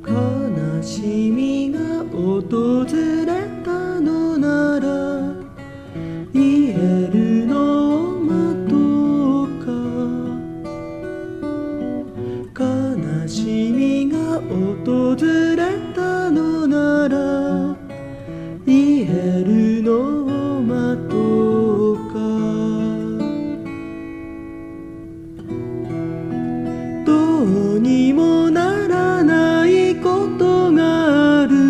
悲しみが訪れたのなら言えるのを待とうか。悲しみが訪れたのなら言えるのを待とうか。どうにもならないことがある。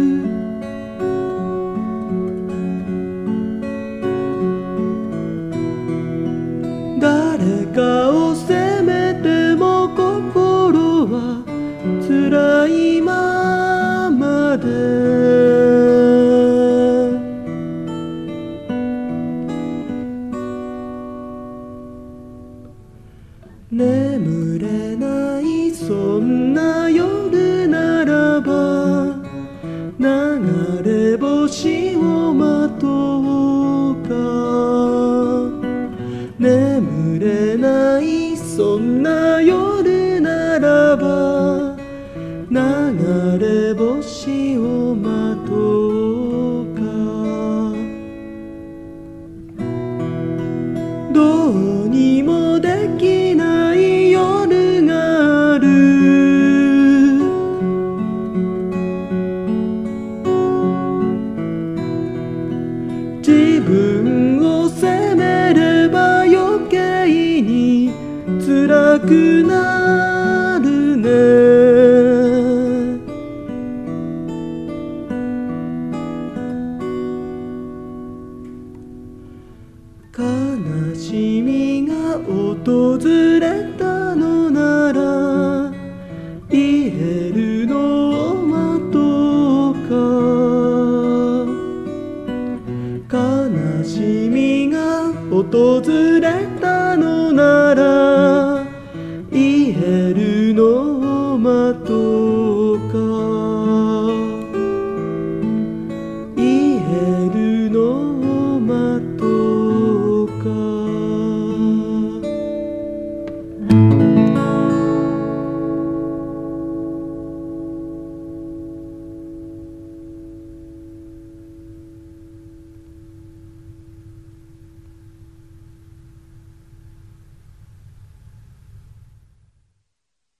誰かを責めても心は辛いままで眠れない、そんな夜ならば流れ星を待とうか。眠れない、そんな夜ならば流れ星を待とうか。どうにもできない夜がある。自分を責めれば余計に辛くなるね。悲しみが訪れたのなら言えるのを待とうか。悲しみが訪れたのなら言えるのを待とうか。